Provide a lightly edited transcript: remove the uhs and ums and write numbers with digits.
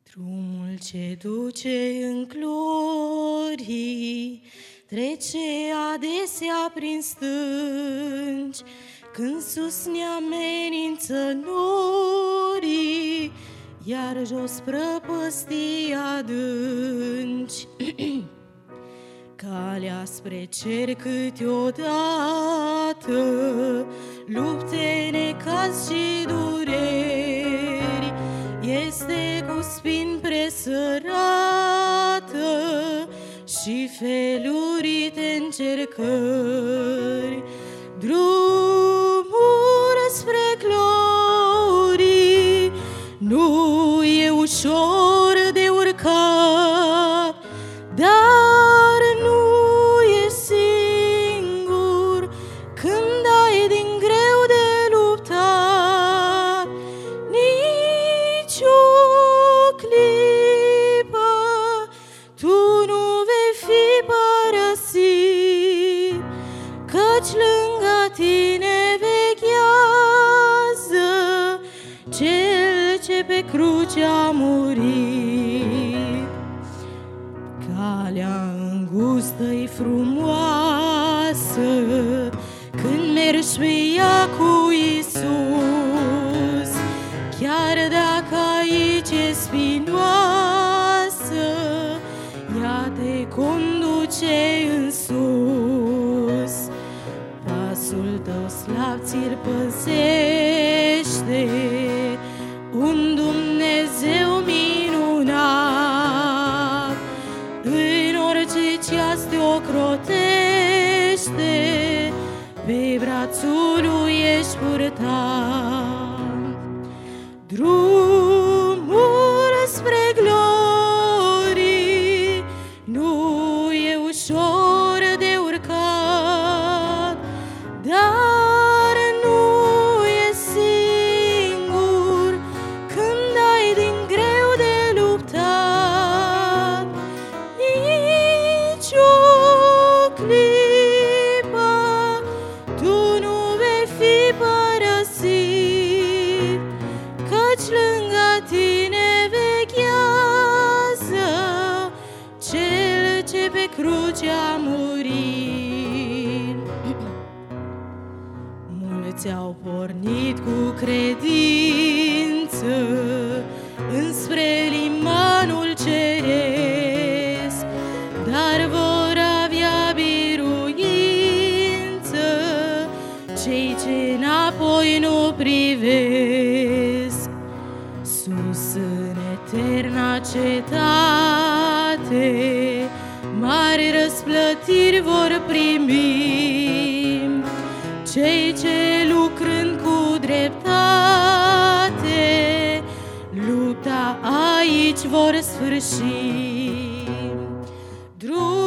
Drumul ce duce în glorii trece adesea prin stânci, când sus ne amenință norii, iar jos prăpăstii adânci. Calea spre cer câteodată, lupte, necaz și dureri, este cu spin presărată și felurite încercări. Drumul spre glorii nu e ușor de urcat, dar nu e singur când ai din greu de luptat. Nici o clipă tu nu vei fi părăsit, căci lângă tine veghează Cel ce pe cruce a murit. Calea îngustă-i frumoasă când mergi pe ea cu Iisus, chiar dacă aici e spinoasă, ea te conduce în sus. Pasul tău slab ți-l păzește un Dumnezeu minunat, în orice ceas te ocrotește, pe brațul lui ești purtat. Drumul spre glorii nu e ușor de urcat, dar nu e singur când ai din greu de luptat. Nici o clipă tu nu vei fi părăsit, căci lângă tine veghează Cel ce pe cruce a murit. Mulți au pornit cu credință înspre limanul ceresc, dar vor avea biruință cei ce înapoi nu privesc. Sus în eterna cetate mari răsplătiri vor primi cei ce lucrând cu dreptate lupta aici vor sfârși.